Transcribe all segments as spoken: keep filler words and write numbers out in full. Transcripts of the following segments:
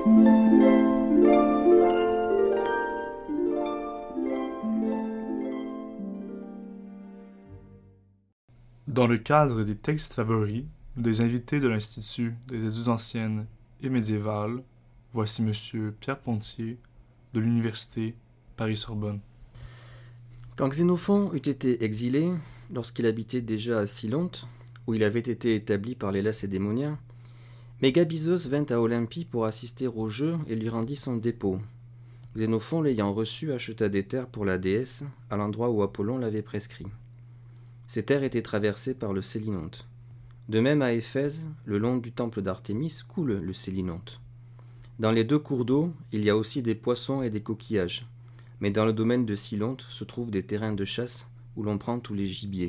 Dans le cadre des textes favoris des invités de l'Institut des études anciennes et médiévales, voici Monsieur Pierre Pontier de l'Université Paris-Sorbonne. Quand Xénophon eut été exilé, lorsqu'il habitait déjà à Silonte, où il avait été établi par les Lacédémoniens, Mégabizos vint à Olympie pour assister au jeu et lui rendit son dépôt. Xénophon, l'ayant reçu, acheta des terres pour la déesse, à l'endroit où Apollon l'avait prescrit. Ces terres étaient traversées par le Célinonte. De même à Éphèse, le long du temple d'Artémis, coule le Célinonte. Dans les deux cours d'eau, il y a aussi des poissons et des coquillages, mais dans le domaine de Silonte se trouvent des terrains de chasse où l'on prend tous les gibiers.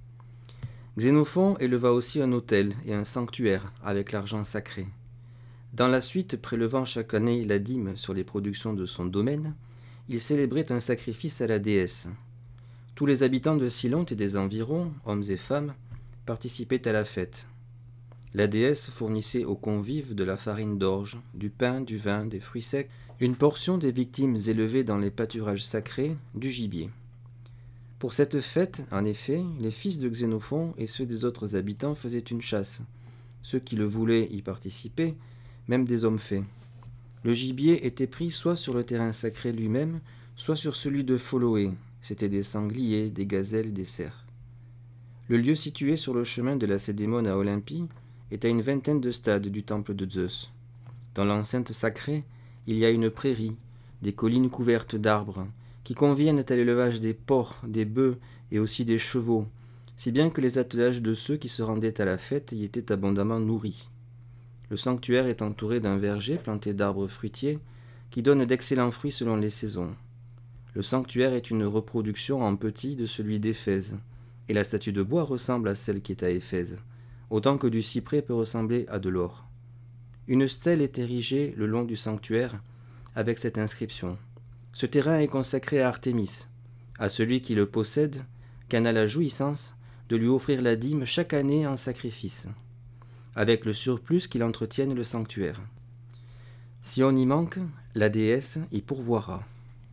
Xénophon éleva aussi un autel et un sanctuaire avec l'argent sacré. Dans la suite, prélevant chaque année la dîme sur les productions de son domaine, il célébrait un sacrifice à la déesse. Tous les habitants de Silonte et des environs, hommes et femmes, participaient à la fête. La déesse fournissait aux convives de la farine d'orge, du pain, du vin, des fruits secs, une portion des victimes élevées dans les pâturages sacrés, du gibier. Pour cette fête, en effet, les fils de Xénophon et ceux des autres habitants faisaient une chasse. Ceux qui le voulaient y participaient, même des hommes faits. Le gibier était pris soit sur le terrain sacré lui-même, soit sur celui de Pholoé. C'étaient des sangliers, des gazelles, des cerfs. Le lieu situé sur le chemin de Lacédémone à Olympie est à une vingtaine de stades du temple de Zeus. Dans l'enceinte sacrée, il y a une prairie, des collines couvertes d'arbres, qui conviennent à l'élevage des porcs, des bœufs et aussi des chevaux, si bien que les attelages de ceux qui se rendaient à la fête y étaient abondamment nourris. Le sanctuaire est entouré d'un verger planté d'arbres fruitiers qui donnent d'excellents fruits selon les saisons. Le sanctuaire est une reproduction en petit de celui d'Éphèse, et la statue de bois ressemble à celle qui est à Éphèse, autant que du cyprès peut ressembler à de l'or. Une stèle est érigée le long du sanctuaire avec cette inscription. Ce terrain est consacré à Artémis, à celui qui le possède, qu'en a la jouissance de lui offrir la dîme chaque année en sacrifice, avec le surplus qu'il entretienne le sanctuaire. Si on y manque, la déesse y pourvoira.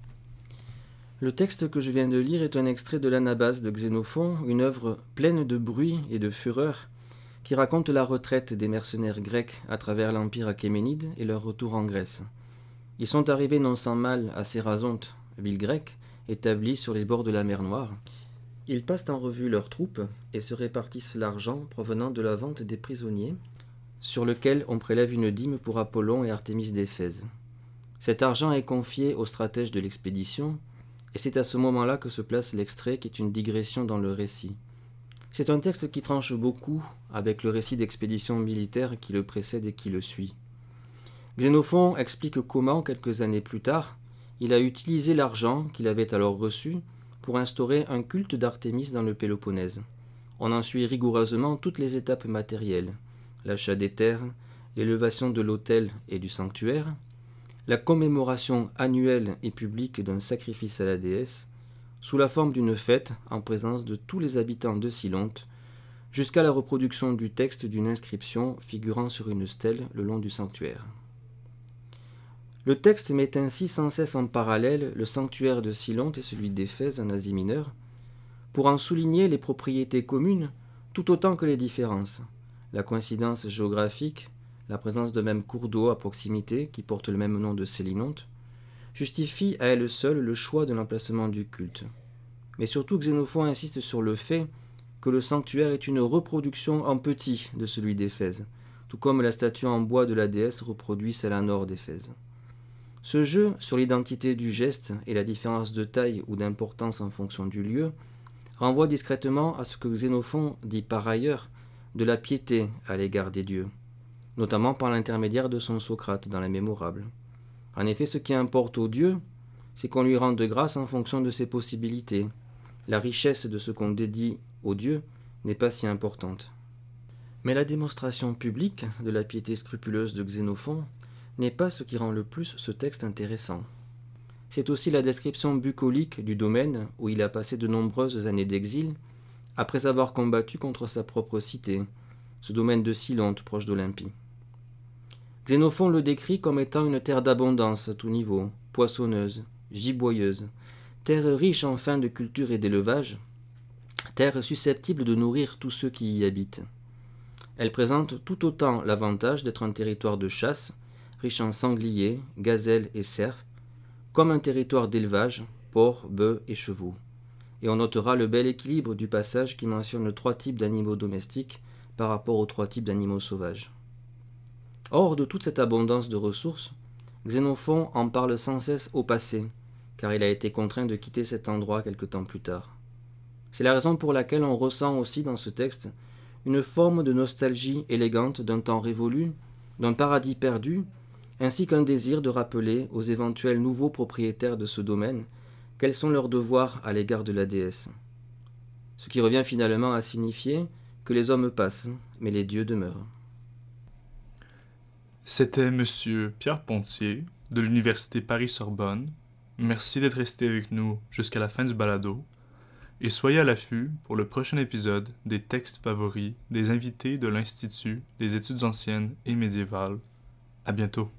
Le texte que je viens de lire est un extrait de l'Anabase de Xénophon, une œuvre pleine de bruit et de fureur, qui raconte la retraite des mercenaires grecs à travers l'empire achéménide et leur retour en Grèce. Ils sont arrivés non sans mal à Cérasonte, ville grecque, établie sur les bords de la mer Noire. Ils passent en revue leurs troupes et se répartissent l'argent provenant de la vente des prisonniers, sur lequel on prélève une dîme pour Apollon et Artémis d'Éphèse. Cet argent est confié aux stratèges de l'expédition, et c'est à ce moment-là que se place l'extrait qui est une digression dans le récit. C'est un texte qui tranche beaucoup avec le récit d'expédition militaire qui le précède et qui le suit. Xénophon explique comment, quelques années plus tard, il a utilisé l'argent qu'il avait alors reçu pour instaurer un culte d'Artémis dans le Péloponnèse. On en suit rigoureusement toutes les étapes matérielles, l'achat des terres, l'élévation de l'autel et du sanctuaire, la commémoration annuelle et publique d'un sacrifice à la déesse, sous la forme d'une fête en présence de tous les habitants de Silonte, jusqu'à la reproduction du texte d'une inscription figurant sur une stèle le long du sanctuaire. Le texte met ainsi sans cesse en parallèle le sanctuaire de Silonte et celui d'Éphèse en Asie mineure, pour en souligner les propriétés communes tout autant que les différences, la coïncidence géographique, la présence de mêmes cours d'eau à proximité qui portent le même nom de Célinonte, justifie à elle seule le choix de l'emplacement du culte. Mais surtout Xénophon insiste sur le fait que le sanctuaire est une reproduction en petit de celui d'Éphèse, tout comme la statue en bois de la déesse reproduit celle en or d'Éphèse. Ce jeu sur l'identité du geste et la différence de taille ou d'importance en fonction du lieu renvoie discrètement à ce que Xénophon dit par ailleurs de la piété à l'égard des dieux, notamment par l'intermédiaire de son Socrate dans la Mémorable. En effet, ce qui importe aux dieux, c'est qu'on lui rende grâce en fonction de ses possibilités. La richesse de ce qu'on dédie aux dieux n'est pas si importante. Mais la démonstration publique de la piété scrupuleuse de Xénophon n'est pas ce qui rend le plus ce texte intéressant. C'est aussi la description bucolique du domaine où il a passé de nombreuses années d'exil, après avoir combattu contre sa propre cité, ce domaine de Silonte proche d'Olympie. Xénophon le décrit comme étant une terre d'abondance à tout niveau, poissonneuse, giboyeuse, terre riche en fin de culture et d'élevage, terre susceptible de nourrir tous ceux qui y habitent. Elle présente tout autant l'avantage d'être un territoire de chasse, riche en sangliers, gazelles et cerfs, comme un territoire d'élevage, porcs, bœufs et chevaux. Et on notera le bel équilibre du passage qui mentionne trois types d'animaux domestiques par rapport aux trois types d'animaux sauvages. Hors de toute cette abondance de ressources, Xénophon en parle sans cesse au passé, car il a été contraint de quitter cet endroit quelque temps plus tard. C'est la raison pour laquelle on ressent aussi dans ce texte une forme de nostalgie élégante d'un temps révolu, d'un paradis perdu, ainsi qu'un désir de rappeler aux éventuels nouveaux propriétaires de ce domaine quels sont leurs devoirs à l'égard de la déesse. Ce qui revient finalement à signifier que les hommes passent, mais les dieux demeurent. C'était Monsieur Pierre Pontier de l'Université Paris-Sorbonne. Merci d'être resté avec nous jusqu'à la fin du balado et soyez à l'affût pour le prochain épisode des textes favoris des invités de l'Institut des études anciennes et médiévales. À bientôt.